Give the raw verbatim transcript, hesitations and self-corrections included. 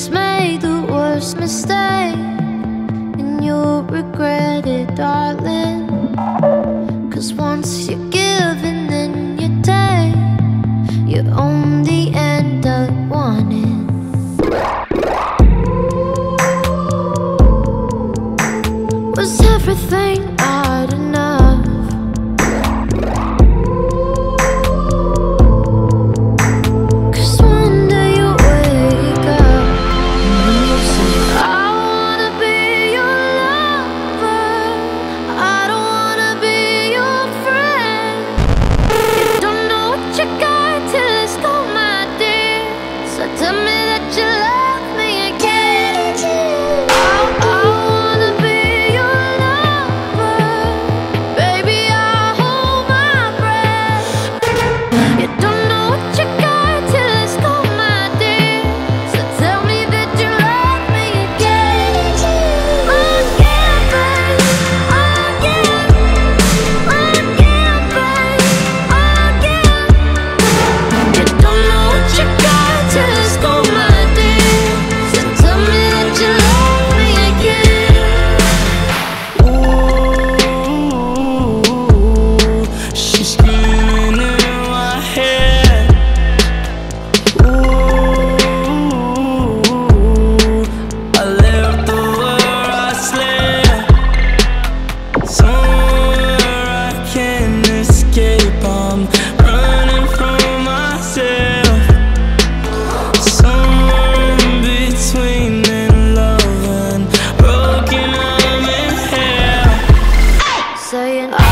just made the worst mistake, and you'll regret it, darling. Cause once you give and then you take, you only end up wanting. Was everything not enough? Cause one day you wake up and you say, I wanna be your lover, I don't wanna be your friend. You don't know what you got till it's gone, my dear. So tell me that you love me again. I, I wanna be your lover, baby, I hold my breath. You don't know what you got till it's gone, my dear. So tell me that you love me again. Again, babe, again, again, babe, again. You don't know what you got till it's gone, my dear. So tell me that you love me again. Ooh, she's screaming in my head. Ooh, I left the where I slept, somewhere I can't escape. I'm running from myself, somewhere in between in love and broken. I'm in hell. Saying